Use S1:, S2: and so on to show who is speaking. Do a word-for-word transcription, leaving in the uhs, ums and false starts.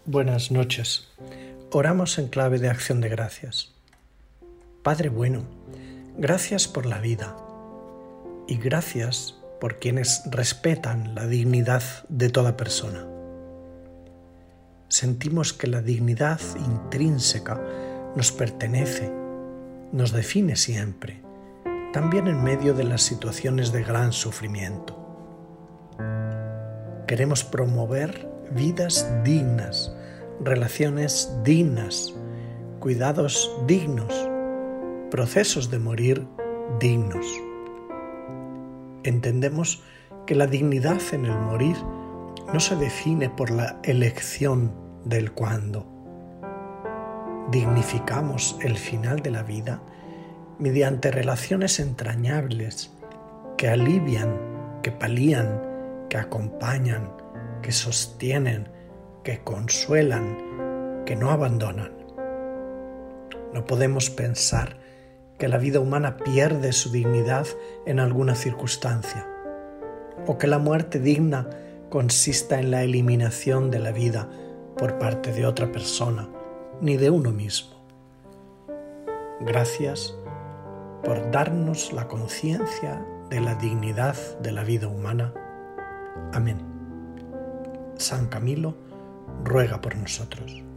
S1: Buenas noches. Oramos en clave de acción de gracias. Padre bueno, gracias por la vida y gracias por quienes respetan la dignidad de toda persona. Sentimos que la dignidad intrínseca nos pertenece, nos define siempre, también en medio de las situaciones de gran sufrimiento. Queremos promover vidas dignas, relaciones dignas, cuidados dignos, procesos de morir dignos. Entendemos que la dignidad en el morir no se define por la elección del cuándo. Dignificamos el final de la vida mediante relaciones entrañables que alivian, que palían, que acompañan, que sostienen, que consuelan, que no abandonan. No podemos pensar que la vida humana pierde su dignidad en alguna circunstancia, o que la muerte digna consista en la eliminación de la vida por parte de otra persona, ni de uno mismo. Gracias por darnos la conciencia de la dignidad de la vida humana. Amén. San Camilo ruega por nosotros.